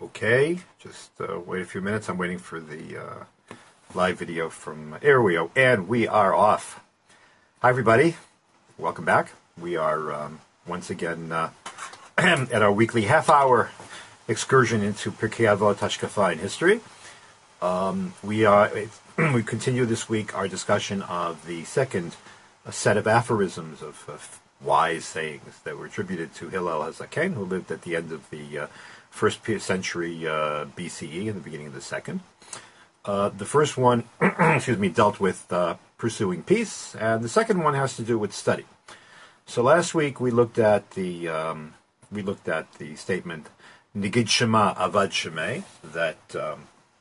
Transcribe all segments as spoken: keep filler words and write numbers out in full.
Okay, just uh, wait a few minutes. I'm waiting for the uh, live video from Airweo, and we are off. Hi, everybody. Welcome back. We are um, once again uh, at our weekly half-hour excursion into Pirkei Avot Hashkafa in history. Um, we are we continue this week our discussion of the second uh, set of aphorisms of, of wise sayings that were attributed to Hillel HaZaken, who lived at the end of the uh, first century uh, B C E and the beginning of the second. Uh, the first one, excuse me, dealt with uh, pursuing peace, and the second one has to do with study. So last week we looked at the um, we looked at the statement Nigid Shema Avad Shemei, that um,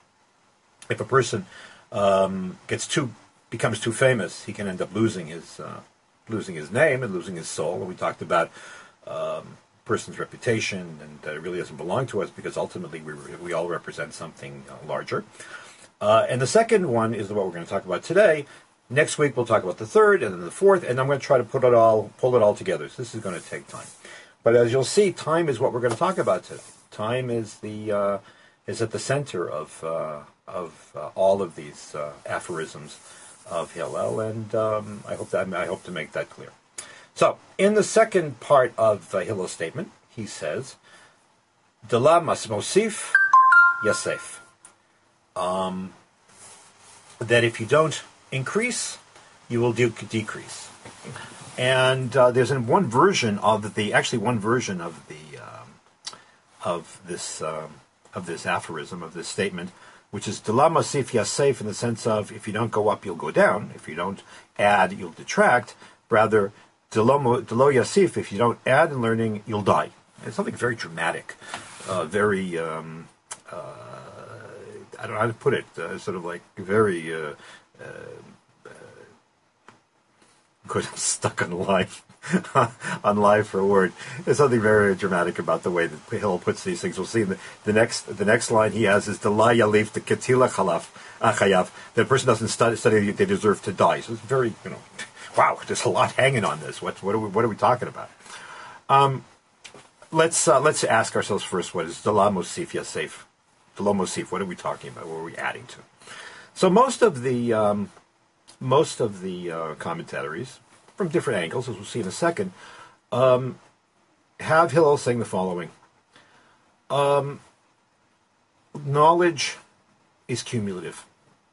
if a person um, gets too becomes too famous, he can end up losing his uh, losing his name and losing his soul. And we talked about um, person's reputation, and that it really doesn't belong to us because ultimately we we all represent something uh, larger. Uh, and the second one is what we're going to talk about today. Next week we'll talk about the third and then the fourth, and I'm going to try to put it all pull it all together. So this is going to take time. But as you'll see, time is what we're going to talk about today. Time is the uh, is at the center of uh, of uh, all of these uh, aphorisms of Hillel, and um, I hope that I hope to make that clear. So, in the second part of uh, Hillel's statement, he says, "Dela mas mosif yasef," um, that if you don't increase, you will de- decrease. And uh, there's one version of the, actually one version of the um, of this um, of this aphorism, of this statement, which is "Dela masif yasef," in the sense of if you don't go up, you'll go down. If you don't add, you'll detract. Rather, Delo yasif, if you don't add in learning, you'll die. It's something very dramatic, uh, very, um, uh, I don't know how to put it, uh, sort of like very, uh, uh, uh, good, I'm stuck on live, on live for a word. There's something very dramatic about the way that Hillel puts these things. We'll see in the, the next the next line he has is Dela yalif the ketila chayav. The person doesn't study, study, they deserve to die. So it's very, you know, wow, there's a lot hanging on this. What, what are we what are we talking about? Um, let's uh, let's ask ourselves first, what is Dela mosif yasef? Dela mosif, what are we talking about? What are we adding to? So most of the um, most of the uh, commentaries, from different angles, as we'll see in a second, um, have Hillel saying the following: um, knowledge is cumulative.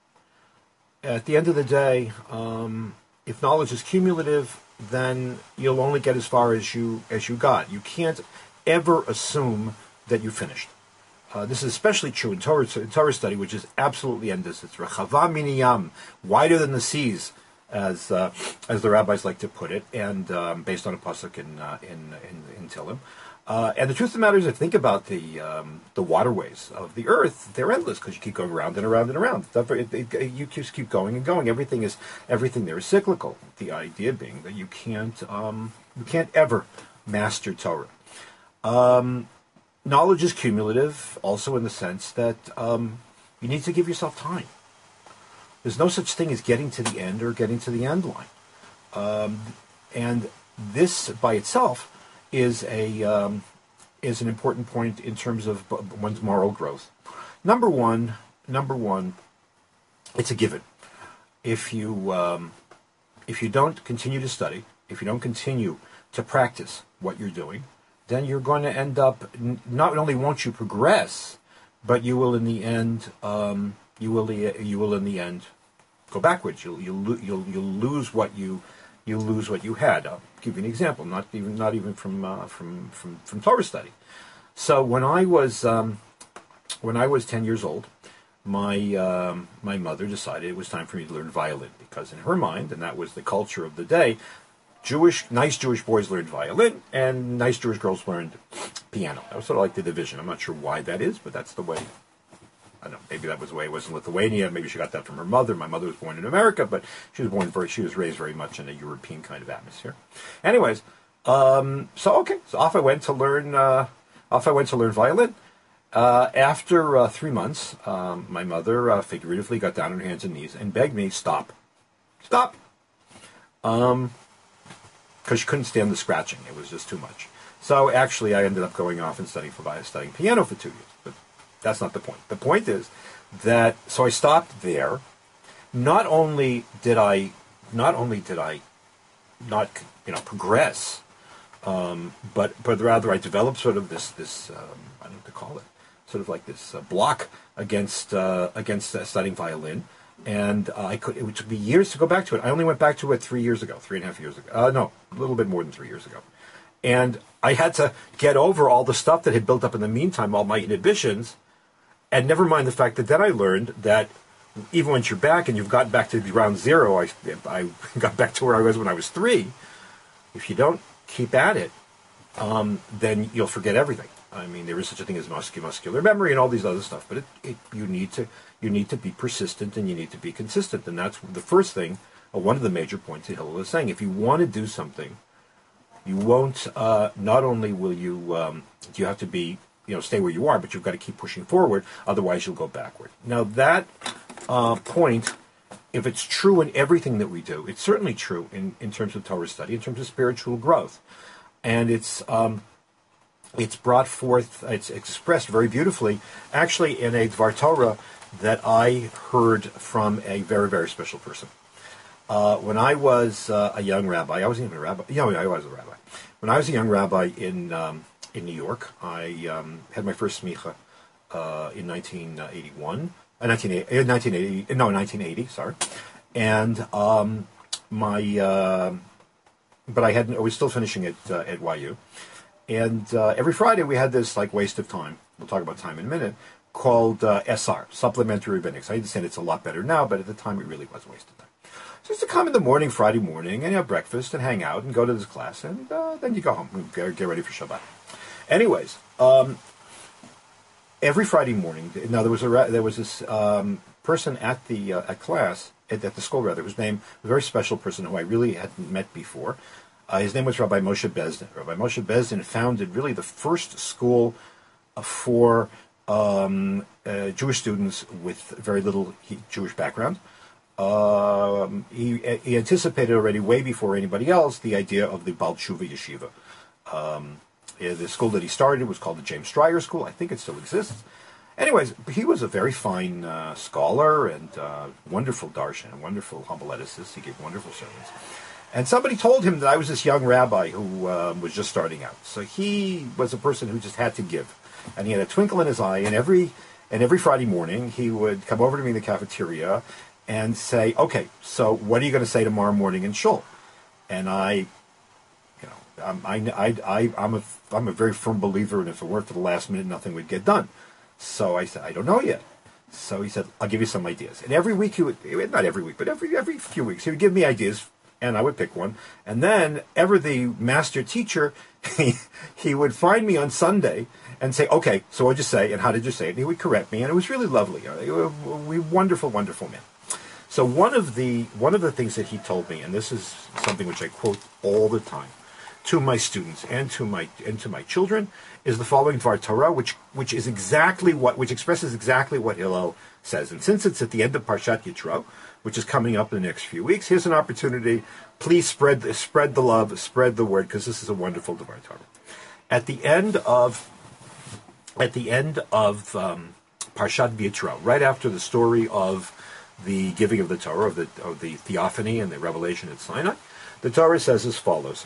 At the end of the day, um, if knowledge is cumulative, then you'll only get as far as you as you got. You can't ever assume that you finished. Uh, this is especially true in Torah, in Torah study, which is absolutely endless. It's rechava miniyam, wider than the seas, as uh, as the rabbis like to put it, and um, based on a pasuk in uh, in in, in Tehillim. Uh, and the truth of the matter is, if you think about the um, the waterways of the earth, they're endless because you keep going around and around and around. It, it, it, you just keep going and going. Everything is everything there is cyclical. The idea being that you can't um, you can't ever master Torah. Um, knowledge is cumulative, also in the sense that um, you need to give yourself time. There's no such thing as getting to the end or getting to the end line, um, and this by itself is a um, is an important point in terms of one's moral growth. Number one, number one, it's a given. If you um, if you don't continue to study, if you don't continue to practice what you're doing, then you're going to end up, not only won't you progress, but you will in the end um, you will you will in the end go backwards. You'll you'll you'll you'll lose what you you lose what you had. I'll give you an example, not even not even from uh, from, from from Torah study. So when I was um, when I was ten years old, my um, my mother decided it was time for me to learn violin, because in her mind, and that was the culture of the day, Jewish nice Jewish boys learned violin and nice Jewish girls learned piano. That was sort of like the division. I'm not sure why that is, but that's the way. I don't know, maybe that was the way it was in Lithuania. Maybe she got that from her mother. My mother was born in America, but she was born very, she was raised very much in a European kind of atmosphere. Anyways, um, so okay, so off I went to learn. Uh, off I went to learn violin. Uh, after uh, three months, um, my mother uh, figuratively got down on her hands and knees and begged me, "Stop, stop," um, because she couldn't stand the scratching. It was just too much. So actually, I ended up going off and studying for studying piano for two years. But That's not the point. The point is that, so I stopped there. Not only did I, not only did I not, you know, progress, um, but but rather I developed sort of this this um, I don't know what to call it, sort of like this uh, block against uh, against uh, studying violin, and uh, I could. It took me years to go back to it. I only went back to it three years ago, three and a half years ago. Uh, no, a little bit more than three years ago, and I had to get over all the stuff that had built up in the meantime, all my inhibitions, and never mind the fact that then I learned that even once you're back and you've gotten back to ground zero, I, I got back to where I was when I was three. If you don't keep at it, um, then you'll forget everything. I mean, there is such a thing as muscu- muscular memory and all these other stuff, but it, it, you need to you need to be persistent and you need to be consistent, and that's the first thing. Uh, one of the major points that Hillel is saying: if you want to do something, you won't. Uh, not only will you, um, you have to be, you know, stay where you are, but you've got to keep pushing forward. Otherwise, you'll go backward. Now that uh, point, if it's true in everything that we do, it's certainly true in, in terms of Torah study, in terms of spiritual growth, and it's um, it's brought forth, it's expressed very beautifully, actually in a Dvar Torah that I heard from a very very special person. Uh, when I was uh, a young rabbi, I wasn't even a rabbi. Yeah, I was a rabbi. When I was a young rabbi in um, in New York, I um, had my first smicha uh, in nineteen eighty-one. Uh, nineteen eighty, nineteen eighty, no, nineteen eighty, sorry. And um, my, uh, but I hadn't, I was still finishing it uh, at Y U. And uh, every Friday we had this like waste of time, we'll talk about time in a minute, called uh, S R, Supplementary Rabbinics. I understand it's a lot better now, but at the time it really was a waste of time. So just to come in the morning, Friday morning, and have breakfast and hang out and go to this class, and uh, then you go home and get, get ready for Shabbat. Anyways, um, every Friday morning, now there was a there was this um, person at the uh, at class at, at the school rather, whose name was a very special person who I really hadn't met before. Uh, his name was Rabbi Moshe Bezdin. Rabbi Moshe Bezdin founded really the first school for um, uh, Jewish students with very little Jewish background. Um, he, he anticipated already way before anybody else the idea of the Baal Tshuva Yeshiva. Um, the school that he started was called the James Stryer School. I think it still exists. Anyways, he was a very fine uh, scholar and uh, wonderful darshan, wonderful homileticist. He gave wonderful sermons. And somebody told him that I was this young rabbi who uh, was just starting out. So he was a person who just had to give. And he had a twinkle in his eye, and every and every Friday morning he would come over to me in the cafeteria and say, okay, so what are you going to say tomorrow morning in shul? And I, you know, um, I, I, I, I'm a, I'm a very firm believer, and if it weren't for the last minute, nothing would get done. So I said, I don't know yet. So he said, I'll give you some ideas. And every week he would, not every week, but every every few weeks, he would give me ideas, and I would pick one. And then, ever the master teacher, he, he would find me on Sunday and say, okay, so what'd you say, and how did you say it? And he would correct me, and it was really lovely. We wonderful, wonderful man. So one of the one of the things that he told me, and this is something which I quote all the time to my students and to my and to my children, is the following Dvar Torah, which which is exactly what which expresses exactly what Hillel says. And since it's at the end of Parshat Yitro, which is coming up in the next few weeks, here's an opportunity. Please spread the, spread the love, spread the word, because this is a wonderful Dvar Torah. At the end of at the end of um, Parshat Yitro, right after the story of the giving of the Torah, of the of the theophany and the revelation at Sinai, the Torah says as follows.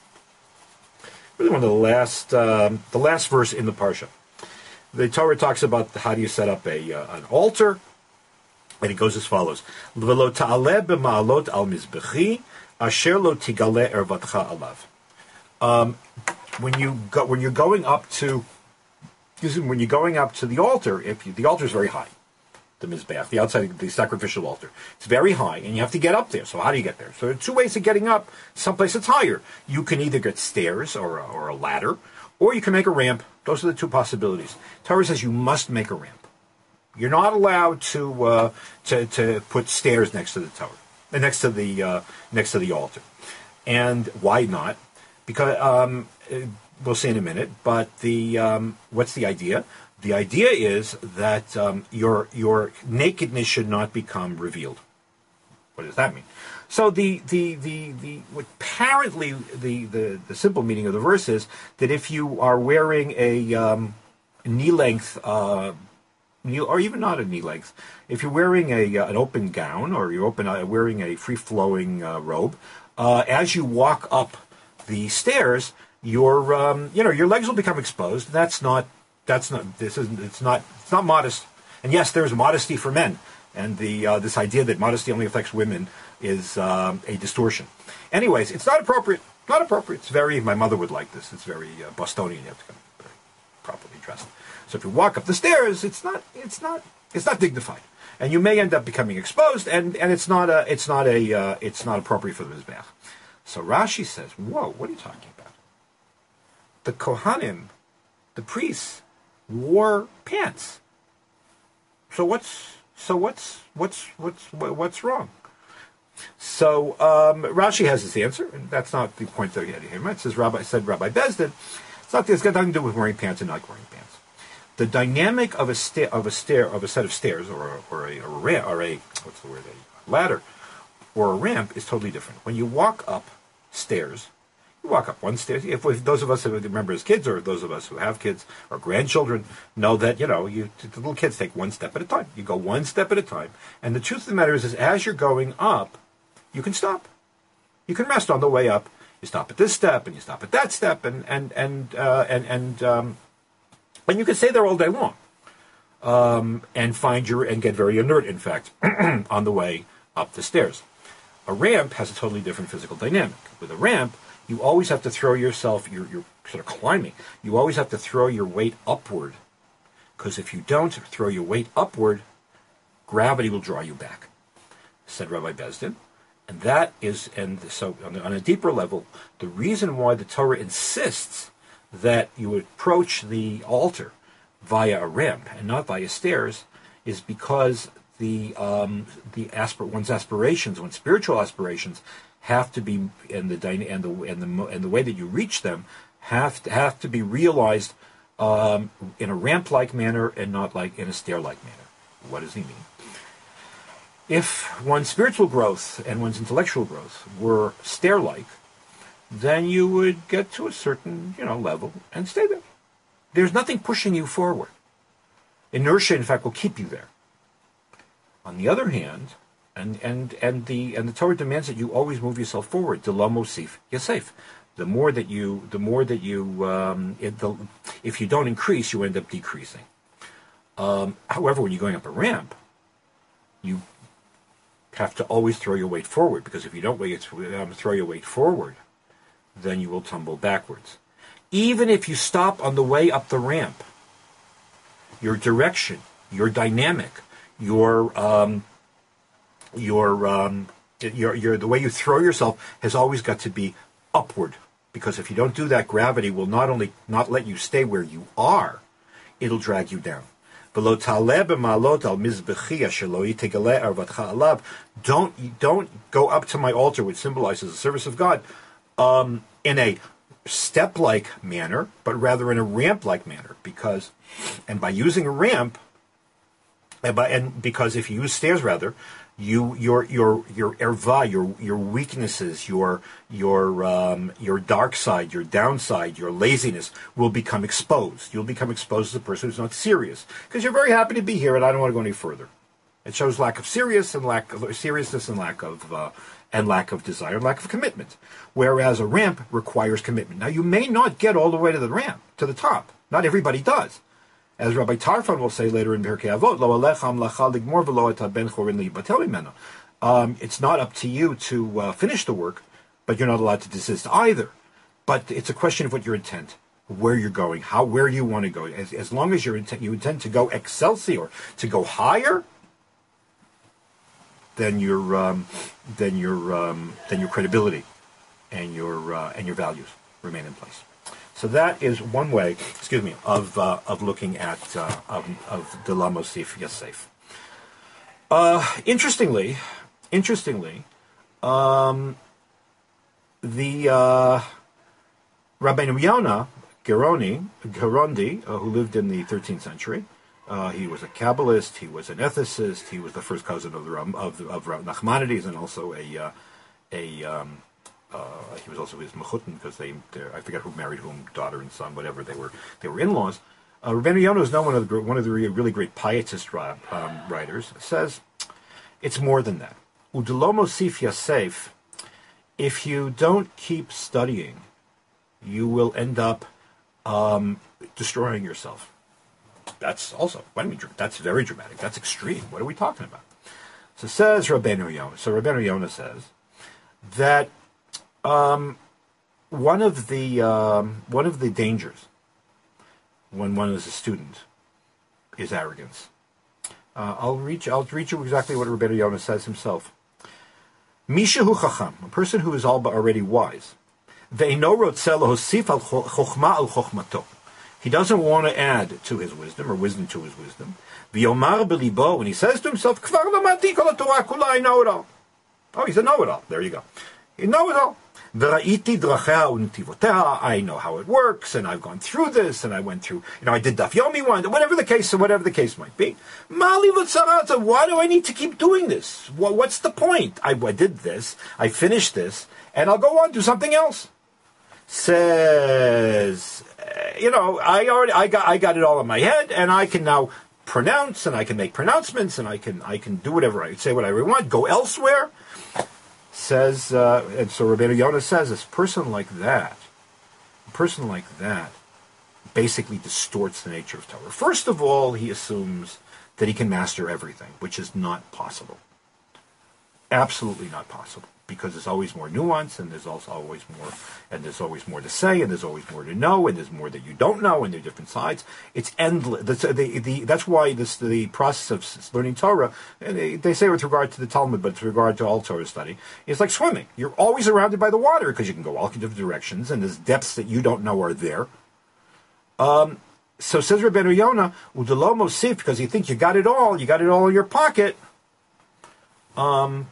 Really, one of the last um, the last verse in the parsha. The Torah talks about how do you set up a uh, an altar, and it goes as follows: "V'lo ta'aleh b'ma'alot al mizbechi, asher lo tigale ervatcha alav." Um, when you go, when you're going up to, when you're going up to the altar, if you, the altar is very high. The Mizbeach, the outside, the sacrificial altar. It's very high, and you have to get up there. So how do you get there? So there are two ways of getting up. Someplace that's higher. You can either get stairs or a, or a ladder, or you can make a ramp. Those are the two possibilities. Torah says you must make a ramp. You're not allowed to uh, to to put stairs next to the Torah, uh, next to the uh, next to the altar. And why not? Because um, we'll see in a minute. But the um, what's the idea? The idea is that um, your your nakedness should not become revealed. What does that mean? So the the the the what apparently the, the the simple meaning of the verse is that if you are wearing a um, knee length uh, knee, or even not at knee length. If you're wearing a uh, an open gown, or you're open uh, wearing a free flowing uh, robe, uh, as you walk up the stairs, your um, you know your legs will become exposed. That's not that's not this isn't it's not it's not modest. And yes, there's modesty for men, and the uh, this idea that modesty only affects women is um, a distortion. Anyways, it's not appropriate. Not appropriate. It's very. My mother would like this. It's very uh, Bostonian. You have to come very properly dressed. So if you walk up the stairs, it's not. It's not. It's not dignified, and you may end up becoming exposed. And, and it's not a. It's not a. Uh, it's not appropriate for the mizbeach. So Rashi says, "Whoa, what are you talking about? The Kohanim, the priests, wore pants. So what's so what's what's what's what's wrong?" So um, Rashi has his answer, and that's not the point that he had here. It says Rabbi said Rabbi Bezdin. It's not. It's got nothing to do with wearing pants and not wearing pants. The dynamic of a stair, of a stair, of a set of stairs, or a, or a, or a ramp, or a what's the word, a ladder, or a ramp is totally different. When you walk up stairs, you walk up one stair. If, if those of us who remember as kids, or those of us who have kids or grandchildren, know that you know you the little kids take one step at a time. You go one step at a time, and the truth of the matter is, is as you're going up, you can stop. You can rest on the way up. You stop at this step, and you stop at that step, and and and uh, and and um, and you can stay there all day long, um, and find your and get very inert. In fact, on the way up the stairs, a ramp has a totally different physical dynamic. With a ramp, you always have to throw yourself. You're, you're sort of climbing. You always have to throw your weight upward, because if you don't throw your weight upward, gravity will draw you back. Said Rabbi Bezdin. And that is, and so on, on a deeper level, the reason why the Torah insists that you approach the altar via a ramp and not via stairs is because the um, the aspir- one's aspirations, one's spiritual aspirations, have to be, and the and the and the and the way that you reach them have to have to be realized um, in a ramp-like manner and not like in a stair-like manner. What does he mean? If one's spiritual growth and one's intellectual growth were stair-like, then you would get to a certain, you know, level and stay there. There's nothing pushing you forward. Inertia, in fact, will keep you there. On the other hand, and and and the and the Torah demands that you always move yourself forward. D'lo mosif yasef. The more that you, the more that you, um, it, the, if you don't increase, you end up decreasing. Um, however, when you're going up a ramp, you have to always throw your weight forward, because if you don't um, throw your weight forward, then you will tumble backwards. Even if you stop on the way up the ramp, your direction, your dynamic, your um, your um, your your the way you throw yourself has always got to be upward, because if you don't do that, gravity will not only not let you stay where you are, it'll drag you down. Don't don't go up to my altar, which symbolizes the service of God, um, in a step-like manner, but rather in a ramp-like manner. Because, and by using a ramp, and, by, and because if you use stairs, rather, you your your your erva, your your weaknesses, your your um, your dark side, your downside, your laziness will become exposed. You'll become exposed as a person who's not serious, because you're very happy to be here, and I don't want to go any further. It shows lack of serious and lack of seriousness and lack of uh, and lack of desire, and lack of commitment. Whereas a ramp requires commitment. Now, you may not get all the way to the ramp, to the top. Not everybody does. As Rabbi Tarfon will say later in Pirkei Avot, Lo alechem lacha ligmor v'lo et ben chorin libatel mimeno. Um, it's not up to you to uh, finish the work, but you're not allowed to desist either. But it's a question of what your intent, where you're going, how, where you want to go. As, as long as you're intent, you intend to go excelsior, to go higher, then your um, then your um, then your credibility and your uh, and your values remain in place. So that is one way, excuse me, of uh, of looking at uh, of of D'lo mosif yasef. Uh, interestingly, interestingly, um, the uh, Rabbeinu Yonah Geroni Gerondi, uh, who lived in the thirteenth century, uh, he was a Kabbalist, he was an ethicist, he was the first cousin of the of of Nachmanides, and also a uh, a um, Uh, he was also his mechutin, because they, I forget who married whom, daughter and son, whatever, they were they were in-laws. Uh, Rabbeinu Yonah is now one of the one of the really great pietist um, writers. Says it's more than that. Udelomo sif yasef. If you don't keep studying, you will end up um, destroying yourself. That's also, I mean, that's very dramatic. That's extreme. What are we talking about? So says Rabbeinu Yonah. So Rabbeinu Yonah says that um, one of the um, one of the dangers when one is a student is arrogance. Uh, I'll read. I'll read you exactly what Rabbeinu Yonah says himself. Mishahu chacham, a person who is all but already wise. Ve'eno rotzeh lahosif al chokhmah al chokhmato. He doesn't want to add to his wisdom, or wisdom to his wisdom. V'yomar b'libo, and he says to himself, Kvar lamati kol haTorah kula, I know it all. Oh, he's a know-it-all. There you go. You know it all. V'ra'iti drachea u'netivoteha, I know how it works, and I've gone through this, and I went through, you know, I did Daf Yomi one, whatever the case, whatever the case might be. Mali v'tzarata, why do I need to keep doing this? What's the point? I, I did this, I finished this, and I'll go on to something else. Says, you know, I already, I got, I got it all in my head, and I can now pronounce, and I can make pronouncements, and I can, I can do whatever I say, whatever I want, go elsewhere. Says, uh, and so Rabbeinu Yonah says, this person like that, a person like that, basically distorts the nature of Torah. First of all, he assumes that he can master everything, which is not possible. Absolutely not possible. Because there's always more nuance, and there's also always more, and there's always more to say, and there's always more to know, and there's more that you don't know, and there are different sides. It's endless. That's, the, the, that's why this, the process of learning Torah, and they, they say with regard to the Talmud, but with regard to all Torah study, it's like swimming. You're always surrounded by the water, because you can go all different directions, and there's depths that you don't know are there. Um, so says Rabbeinu Yonah, Udelo mosif, because you think you got it all, you got it all in your pocket. Um...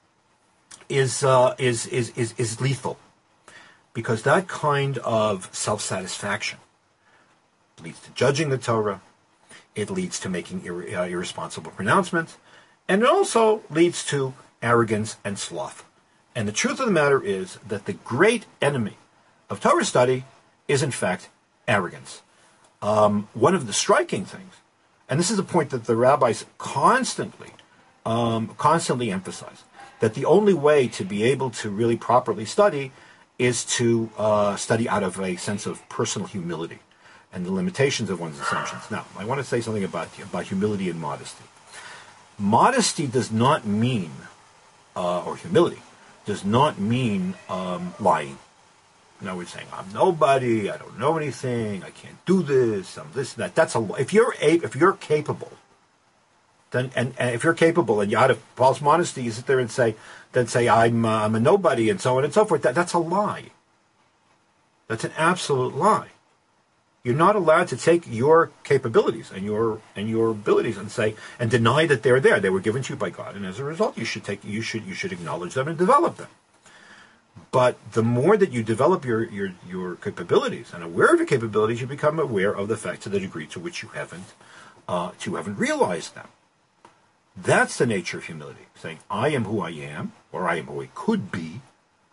Is, uh, is is is is lethal, because that kind of self-satisfaction leads to judging the Torah, it leads to making ir- uh, irresponsible pronouncements, and it also leads to arrogance and sloth. And the truth of the matter is that the great enemy of Torah study is, in fact, arrogance. Um, one of the striking things, and this is a point that the rabbis constantly, um, constantly emphasize, that the only way to be able to really properly study is to uh, study out of a sense of personal humility and the limitations of one's assumptions. Now, I want to say something about, about humility and modesty. Modesty does not mean, uh, or humility, does not mean um, lying. No, we're saying, I'm nobody, I don't know anything, I can't do this, I'm this, that. That's a, if you're a, if you're capable, Then, and, and if you're capable and you out of false modesty, you sit there and say, then say I'm uh, I'm a nobody and so on and so forth. That that's a lie. That's an absolute lie. You're not allowed to take your capabilities and your and your abilities and say and deny that they're there. They were given to you by God, and as a result, you should take you should you should acknowledge them and develop them. But the more that you develop your your your capabilities and aware of your capabilities, you become aware of the fact to the degree to which you haven't uh, you haven't realized them. That's the nature of humility, saying, I am who I am, or I am who I could be,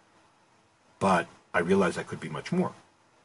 but I realize I could be much more.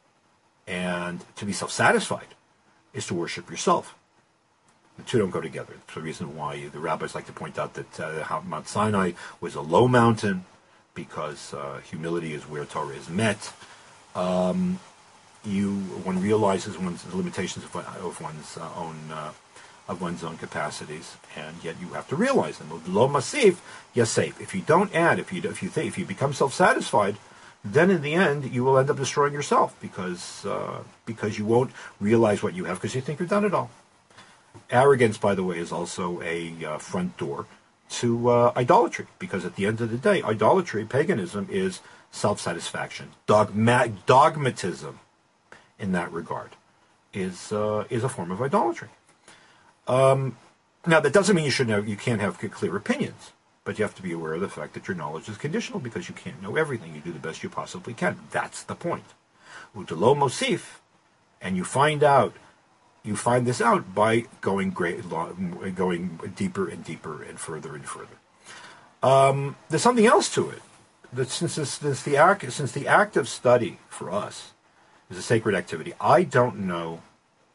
And to be self-satisfied is to worship yourself. The two don't go together. It's the reason why the rabbis like to point out that uh, Mount Sinai was a low mountain, because uh, humility is where Torah is met. Um, you, one realizes one's the limitations of, of one's uh, own uh, of one's own capacities, and yet you have to realize them. Lo masif, yasef. If you don't add, if you if you think, if you become self-satisfied, then in the end you will end up destroying yourself, because uh, because you won't realize what you have because you think you've done it all. Arrogance, by the way, is also a uh, front door to uh, idolatry, because at the end of the day, idolatry, paganism, is self-satisfaction. Dogma- dogmatism, in that regard, is uh, is a form of idolatry. Um, now, that doesn't mean you should know, you can't have clear opinions, but you have to be aware of the fact that your knowledge is conditional, because you can't know everything. You do the best you possibly can. That's the point. Utelo mosif, and you find out, you find this out by going great, going deeper and deeper and further and further. Um, there's something else to it. That since, this, since the act, since the act of study for us is a sacred activity, I don't know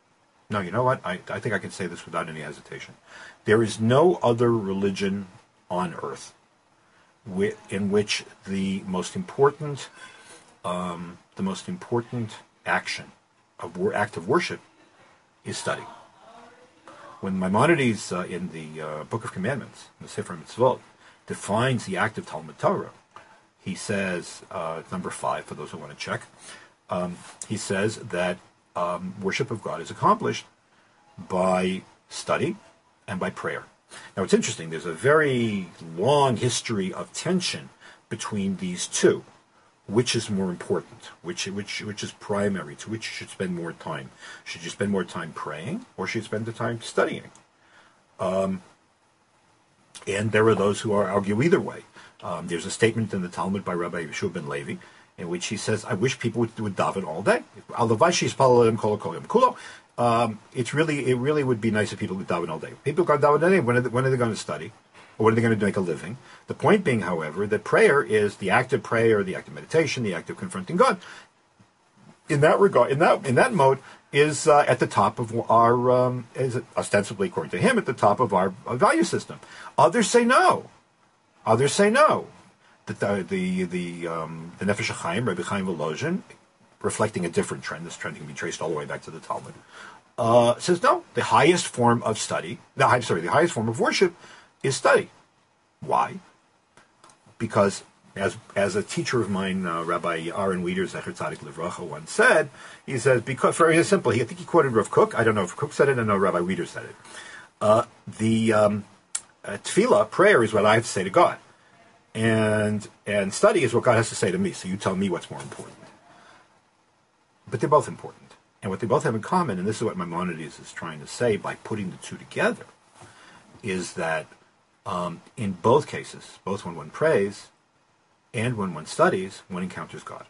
No, you know what? I, I think I can say this without any hesitation. There is no other religion on earth wi- in which the most important, um, the most important action of wor- act of worship is study. When Maimonides, uh, in the uh, Book of Commandments, in the Sefer Mitzvot, defines the act of Talmud Torah, he says, uh, number five, for those who want to check, um, he says that um, worship of God is accomplished by study and by prayer. Now, it's interesting. There's a very long history of tension between these two. Which is more important? Which which which is primary? To which you should spend more time? Should you spend more time praying, or should you spend the time studying? Um, and there are those who are argue either way. Um, there's a statement in the Talmud by Rabbi Yeshua ben Levi in which he says, "I wish people would, would daven all day. Um, it's really it really would be nice if people would daven all day. People got daven all day. When are they, when are they going to study? Or what are they going to make a living?" The point being, however, that prayer is the act of prayer, the act of meditation, the act of confronting God. In that regard, in that in that mode, is uh, at the top of our, um, is ostensibly, according to him, at the top of our, our value system. Others say no. Others say no. The the the the, um, the Nefesh HaChaim, Rabbi Chaim Volozhin, reflecting a different trend. This trend can be traced all the way back to the Talmud. Uh, says no. The highest form of study, no, I'm sorry, the highest form of worship is study. Why? Because as as a teacher of mine, uh, Rabbi Aaron Wieder, Zecher Tzadik Livracha, once said, he says, because, very simple, he, I think he quoted Rav Kook, I don't know if Kook said it, I know Rabbi Wieder said it. Uh, the um, uh, tefillah, prayer, is what I have to say to God. And and study is what God has to say to me, so you tell me what's more important. But they're both important. And what they both have in common, and this is what Maimonides is trying to say by putting the two together, is that Um, in both cases, both when one prays and when one studies, one encounters God.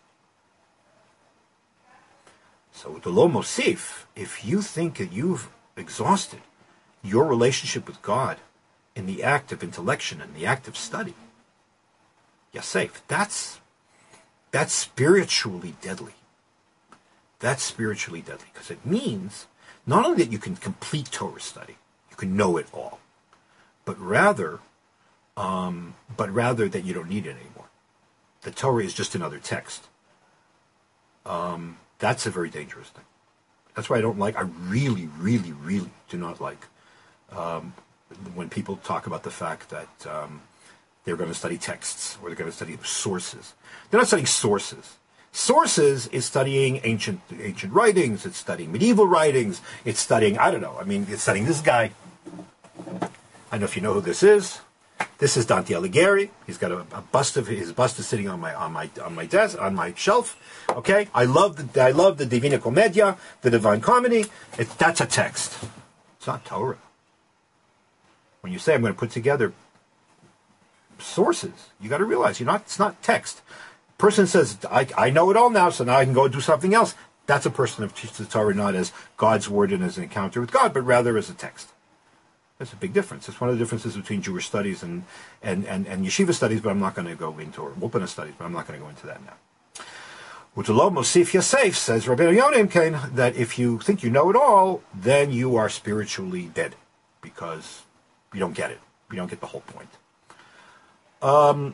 So, the lo mosif, if you think that you've exhausted your relationship with God in the act of intellection and the act of study, you're safe. That's, that's spiritually deadly. That's spiritually deadly, because it means not only that you can complete Torah study, you can know it all, but rather, um, but rather that you don't need it anymore. The Torah is just another text. Um, that's a very dangerous thing. That's why I don't like, I really, really, really do not like um, when people talk about the fact that um, they're going to study texts or they're going to study sources. They're not studying sources. Sources is studying ancient ancient writings. It's studying medieval writings. It's studying, I don't know, I mean, it's studying this guy. I don't know if you know who this is. This is Dante Alighieri. He's got a, a bust of his bust is sitting on my on my on my desk on my shelf. Okay, I love the I love the Divina Commedia, the Divine Comedy. It, that's a text. It's not Torah. When you say I'm going to put together sources, you got to realize you're not. It's not text. Person says I I know it all now, so now I can go do something else. That's a person who teaches the Torah not as God's word and as an encounter with God, but rather as a text. That's a big difference. It's one of the differences between Jewish studies and, and, and, and yeshiva studies, but I'm not going to go into, or Wulpana studies, but I'm not going to go into that now. Utalo Mosif Yasef, says Rabbi Yonim Kain, that if you think you know it all, then you are spiritually dead, because you don't get it. You don't get the whole point. Um,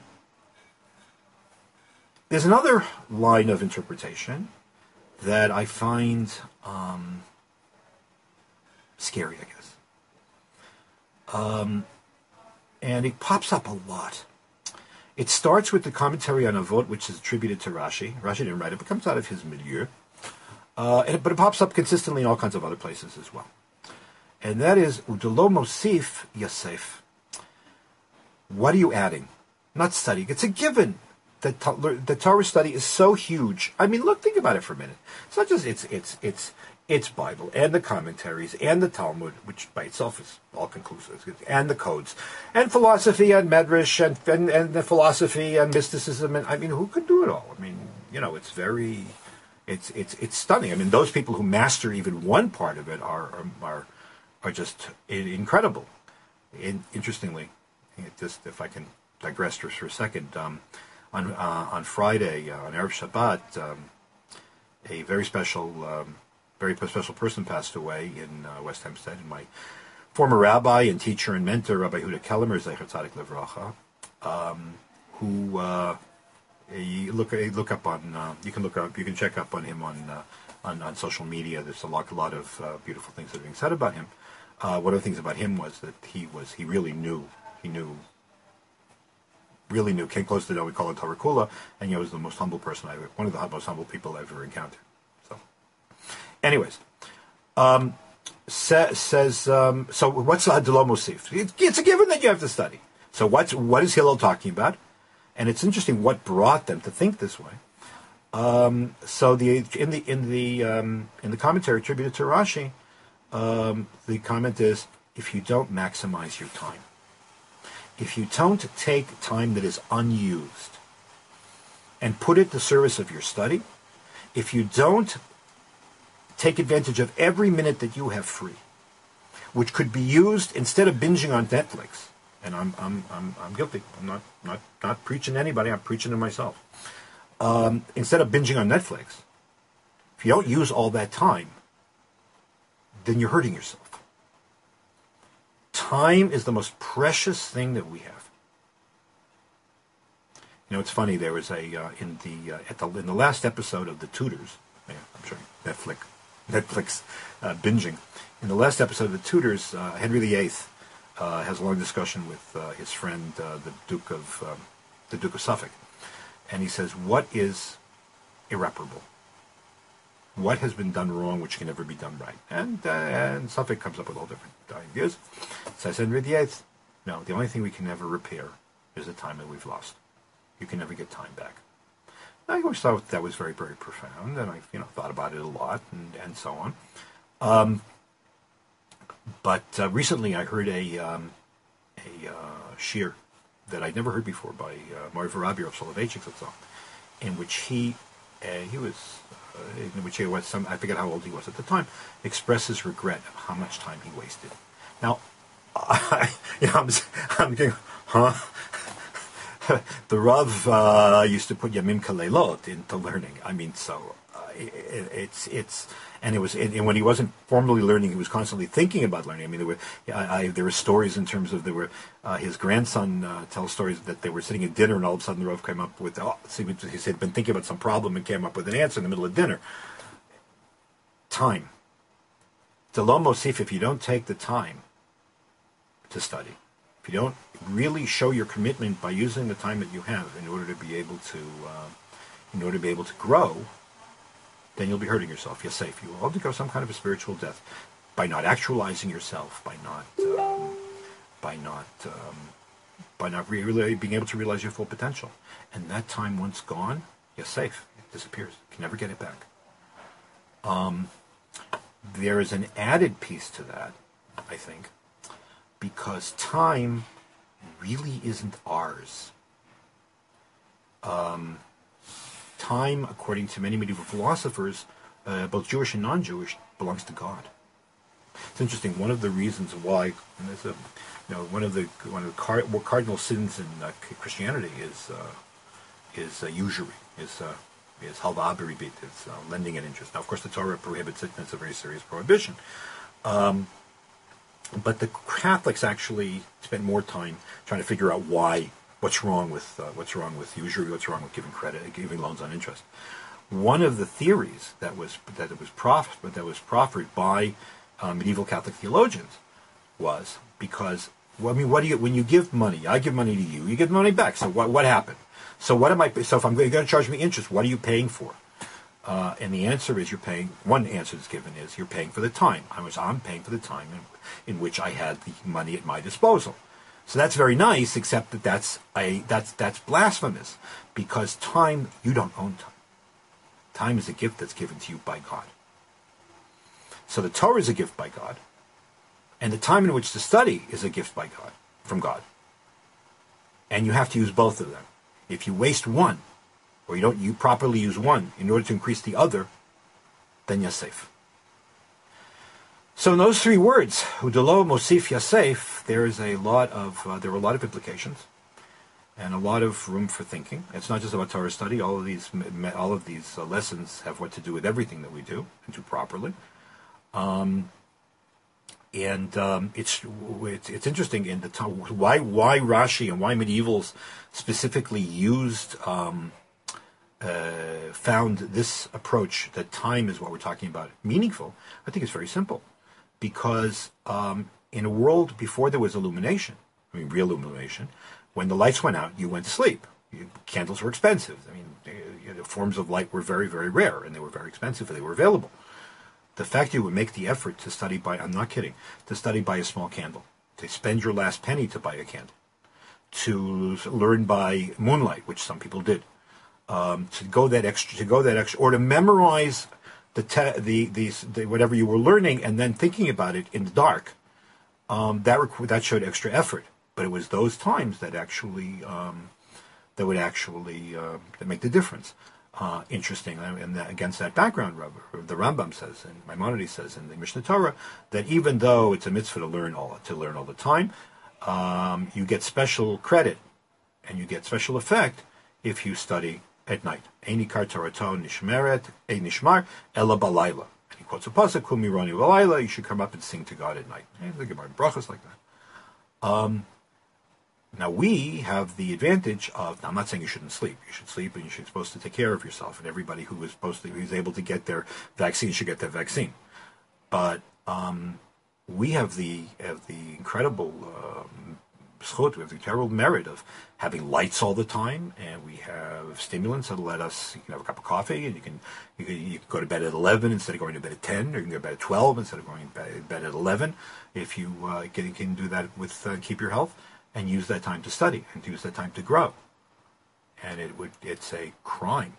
there's another line of interpretation that I find um, scary, I guess. Um, and it pops up a lot. It starts with the commentary on Avot, which is attributed to Rashi. Rashi didn't write it, but it comes out of his milieu. Uh, and, but it pops up consistently in all kinds of other places as well. And that is, Udelo Mosif Yasef. What are you adding? Not studying. It's a given. The, the Torah study is so huge. I mean, look, think about it for a minute. It's not just, it's, it's, it's, It's Bible, and the commentaries, and the Talmud, which by itself is all conclusive, and the codes, and philosophy, and medrash, and, and, and the philosophy, and mysticism, and I mean, who could do it all? I mean, you know, it's very, it's it's it's stunning. I mean, those people who master even one part of it are are are just incredible. In, interestingly, just if I can digress just for a second, um, on uh, on Friday, uh, on Erev Shabbat, um, a very special. Um, very special person passed away in uh, West Hempstead, and my former rabbi and teacher and mentor, Rabbi Huda Kellemer, Zecher Tzadik Livracha, um, who uh, you look look up on uh, you can look up you can check up on him on uh, on, on social media. There's a lot a lot of uh, beautiful things that are being said about him. Uh, one of the things about him was that he was he really knew he knew really knew came close to what we call it Torah Kula, and he was the most humble person I one of the most humble people I've ever encountered. So, anyways. Um, Sa- says um, so. What's Hadlo Mosif? It's, it's a given that you have to study. So what's what is Hillel talking about? And it's interesting what brought them to think this way. Um, so the in the in the um, in the commentary attributed to Rashi, um, the comment is: if you don't maximize your time, if you don't take time that is unused and put it to service of your study, if you don't take advantage of every minute that you have free, which could be used instead of binging on Netflix. And I'm I'm I'm I'm guilty. I'm not not not preaching to anybody. I'm preaching to myself. Um, instead of binging on Netflix, if you don't use all that time, then you're hurting yourself. Time is the most precious thing that we have. You know, it's funny. There was a uh, in the uh, at the in the last episode of The Tudors. Yeah, I'm sure Netflix. Netflix uh, binging. In the last episode of The Tudors, uh, Henry the Eighth uh, has a long discussion with uh, his friend, uh, the Duke of um, the Duke of Suffolk, and he says, "What is irreparable? What has been done wrong, which can never be done right?" And uh, and Suffolk comes up with all different ideas. Says Henry the Eighth, "No, the only thing we can never repair is the time that we've lost. You can never get time back." I always thought that was very, very profound, and I, you know, thought about it a lot, and, and so on. Um, but uh, recently, I heard a um, a uh, shir that I'd never heard before by uh, Mari Varabi of Soloveitchik, in which he uh, he was uh, in which he was some I forget how old he was at the time, expresses regret of how much time he wasted. Now, I, you know, I'm, I'm thinking, huh? The Rav uh, used to put Yamim Kalelot into learning. I mean, so uh, it, it's it's and it was it, and when he wasn't formally learning, he was constantly thinking about learning. I mean, there were I, I, there were stories in terms of there were uh, his grandson uh, tells stories that they were sitting at dinner and all of a sudden the Rav came up with oh, see, he had been thinking about some problem and came up with an answer in the middle of dinner. Time. Delom Mosif, if you don't take the time to study. If you don't really show your commitment by using the time that you have in order to be able to, uh, in order to be able to grow, then you'll be hurting yourself. You're safe. You will undergo some kind of a spiritual death by not actualizing yourself, by not, um, by not, um, by not really being able to realize your full potential. And that time once gone, you're safe. It disappears. You can never get it back. Um, there is an added piece to that, I think. Because time really isn't ours. Um, time, according to many medieval philosophers, uh, both Jewish and non-Jewish, belongs to God. It's interesting. One of the reasons why, and there's a, you know, one of the one of the car, cardinal sins in uh, Christianity is uh, is uh, usury, is uh, is halva beribit, is uh, lending at interest. Now, of course, the Torah prohibits it, and it's a very serious prohibition. Um, But the Catholics actually spent more time trying to figure out why, what's wrong with uh, what's wrong with usury, what's wrong with giving credit, giving loans on interest. One of the theories that was that it was prof, that was proffered by uh, medieval Catholic theologians was because well, I mean, what do you when you give money? I give money to you, you give money back. So what what happened? So what am I? So if I'm going to charge me interest, what are you paying for? Uh, and the answer is you're paying, one answer that's given is you're paying for the time. I was, I'm paying for the time in, in which I had the money at my disposal. So that's very nice, except that that's, a, that's, that's blasphemous, because time, you don't own time. Time is a gift that's given to you by God. So the Torah is a gift by God, and the time in which to study is a gift by God, from God. And you have to use both of them. If you waste one, or you don't you properly use one in order to increase the other, then you're safe. So in those three words, Udalo, Mosif, Yasef, there is a lot of uh, there are a lot of implications. and a lot of room for thinking. It's not just about Torah study. All of these, all of these uh, lessons have what to do with everything that we do and do properly. Um, and um, it's, it's it's interesting in the why why Rashi and why medievals specifically used um, uh, found this approach that time is what we're talking about meaningful. I think it's very simple, because um, in a world before there was illumination, I mean real illumination, when the lights went out, you went to sleep. You, candles were expensive. I mean, they, the forms of light were very, very rare, and they were very expensive, and they were available. The fact you would make the effort to study by, I'm not kidding, to study by a small candle, to spend your last penny to buy a candle, to learn by moonlight, which some people did, um, to go that extra, to go that extra, or to memorize the, te- the, the, the whatever you were learning and then thinking about it in the dark, um, that rec- that showed extra effort. But it was those times that actually um, that would actually uh, that make the difference. Uh, interesting, and that, against that background, the Rambam says, and Maimonides says in the Mishnah Torah, that even though it's a mitzvah to learn all to learn all the time, um, you get special credit and you get special effect if you study at night. Eini kar Torato nishmeret e nishmar ela balayla. And he quotes a pasuk, "Kum mironi balayla." You should come up and sing to God at night. And think about brachos like that. Um, Now we have the advantage of, now I'm not saying you shouldn't sleep. You should sleep and you should supposed to take care of yourself. And everybody who is supposed to, who's able to get their vaccine should get their vaccine. But um, we have the have the incredible um, we have the terrible merit of having lights all the time, and we have stimulants that let us. You can have a cup of coffee, and you can you can, you can go to bed at eleven instead of going to bed at ten, or you can go to bed at twelve instead of going to bed at eleven. If you uh, can, can do that with uh, keep your health. And use that time to study, and use that time to grow. And it would it's a crime.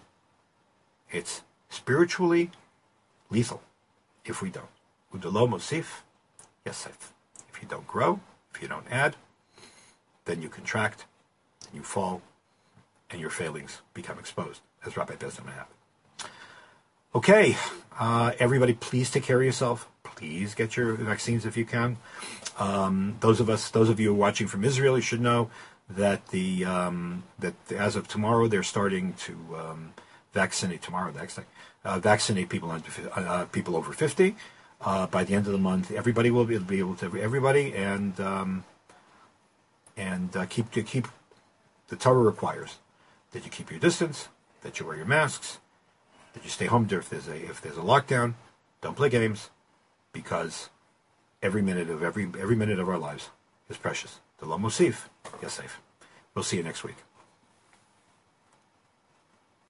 It's spiritually lethal if we don't. Udalo mosif, yasef. If you don't grow, if you don't add, then you contract, and you fall, and your failings become exposed, as Rabbi Bezdin have. Okay, uh, everybody, please take care of yourself. Please get your vaccines if you can. Um, those of us, those of you who are watching from Israel, you should know that the um, that as of tomorrow they're starting to um, vaccinate tomorrow, the next day, uh, vaccinate people under, uh, people over fifty. Uh, by the end of the month, everybody will be, be able to everybody and um, and uh, keep to keep the Torah requires that you keep your distance, that you wear your masks, that you stay home if there's a if there's a lockdown. Don't play games, because every minute of every every minute of our lives is precious. The lo mosif, yes, safe. We'll see you next week.